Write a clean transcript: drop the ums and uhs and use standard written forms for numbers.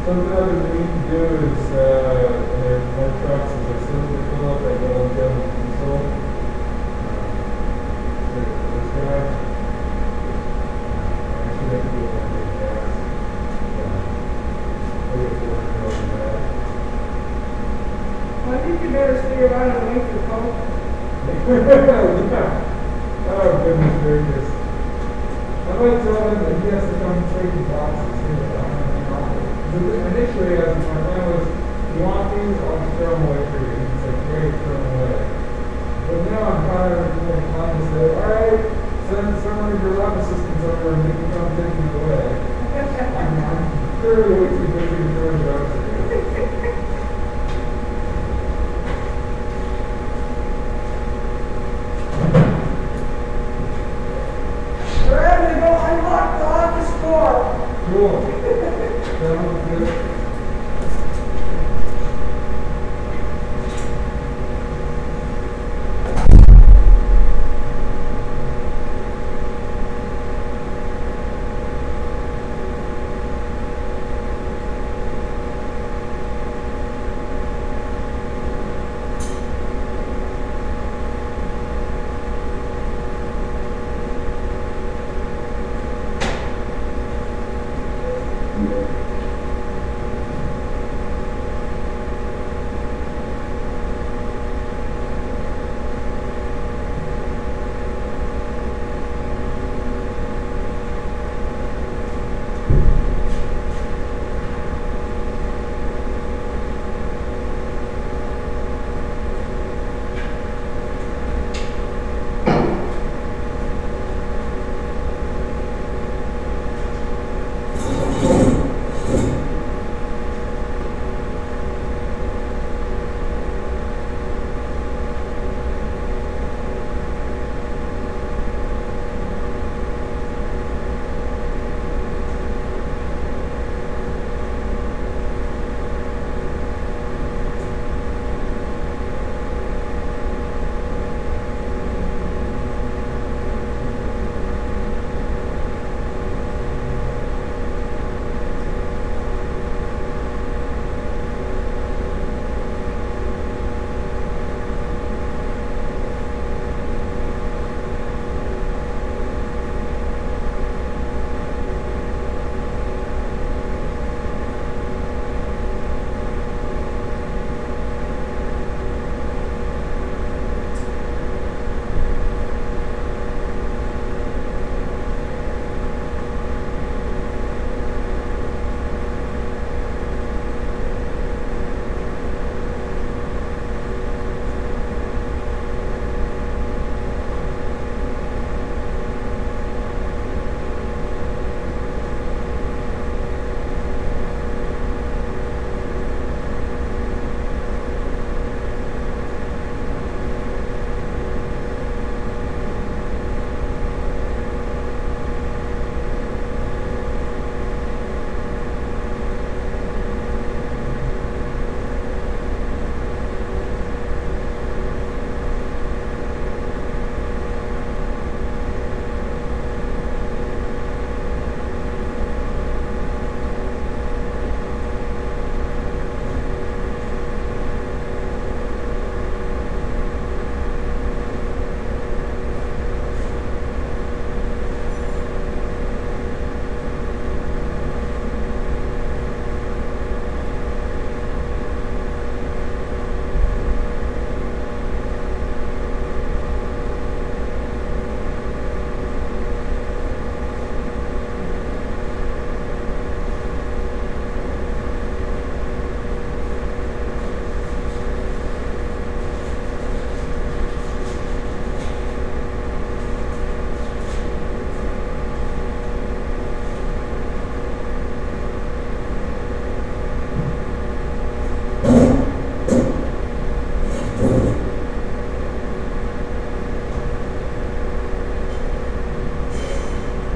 Something other we need to do is, there's more trucks, as I said, they fill up, they go and get them diesel. This guy, actually, I can do it on the gas. We'll get to work on that. Well, I think you better stay around and wait for Coke. Yeah. Oh, goodness gracious. I might tell him that he has to come take the boxes too. I don't know how to. Initially, my plan was, you want these, I'll just throw them away for you. He's like, great, throw them away. But now I'm kind of inclined to say, all right, send some of your lab assistants over and they can come take them away. I'm clearly way too busy to throw drugs at you. We're ready to go unlock the office door. Cool. Sounds good.